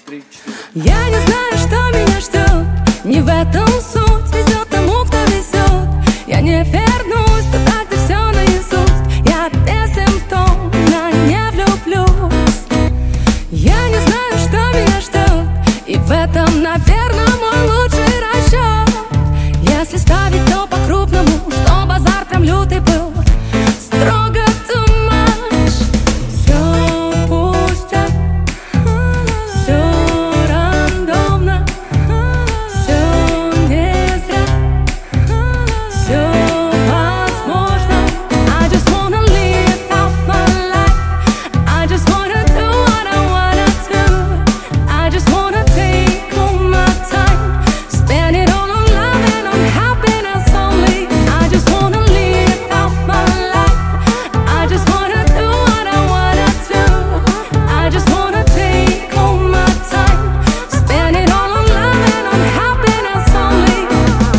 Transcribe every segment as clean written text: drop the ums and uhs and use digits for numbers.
3, 4. Я не знаю, что меня ждет, не в этом суть. Везет тому, кто везет. Я не вернусь туда, где все наизусть. Я бессимптомно не влюблюсь. Я не знаю, что меня ждет, и в этом, наверное, мой лучший расчет. Если ставить, то по-крупному, что базар прям лютый был. Строго too much. Все пустят, все рандомно, все не зря, все возможно. I just wanna live out my life. I just wanna do what I wanna do. I just wanna take all my time, spend it all on love and on happiness only. I just wanna live out my life. I just wanna do what I wanna do. I just wanna take all my time, spend it all on love and on happiness only.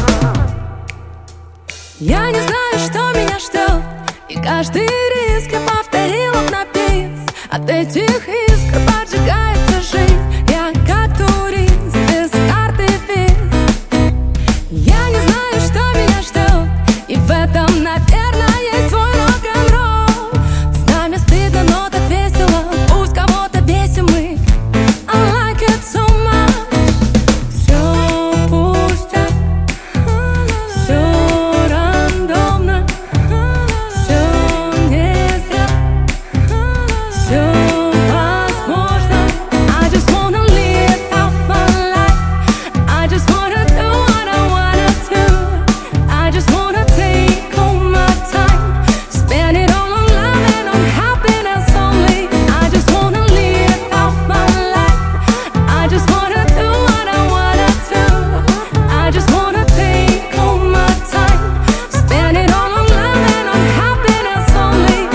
Я не знаю, что меня ждет, и каждый риск я повторила на бис. От этих искр поджигается жизнь. Я как турист без карты виз. Я не знаю, что меня ждет, и в этом, наверное, есть свой рок-н-ролл. С нами стыдно, но так весело, пусть кого-то бесим мы. I like it so much. Все пустят, все рандомно, все не зря, все возможно. I just wanna live out my life. I just wanna do what I wanna do. I just wanna take all my time, spend it all on love and on happiness only. I just wanna live out my life. I just wanna do what I wanna do. I just wanna take all my time, spend it all on love and on happiness only.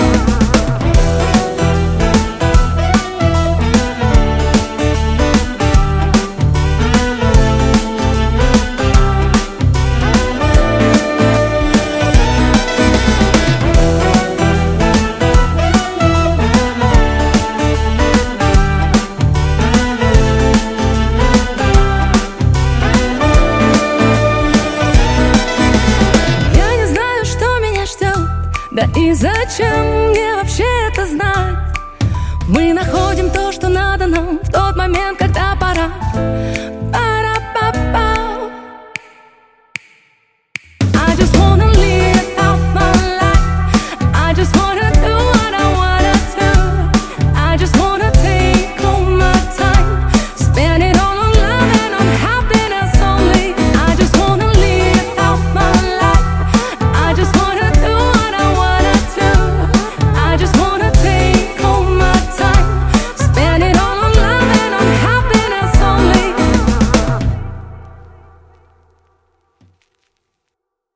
Я не знаю, что меня ждет, да и зачем мне вообще это знать. Мы находим то, что надо нам в тот момент, когда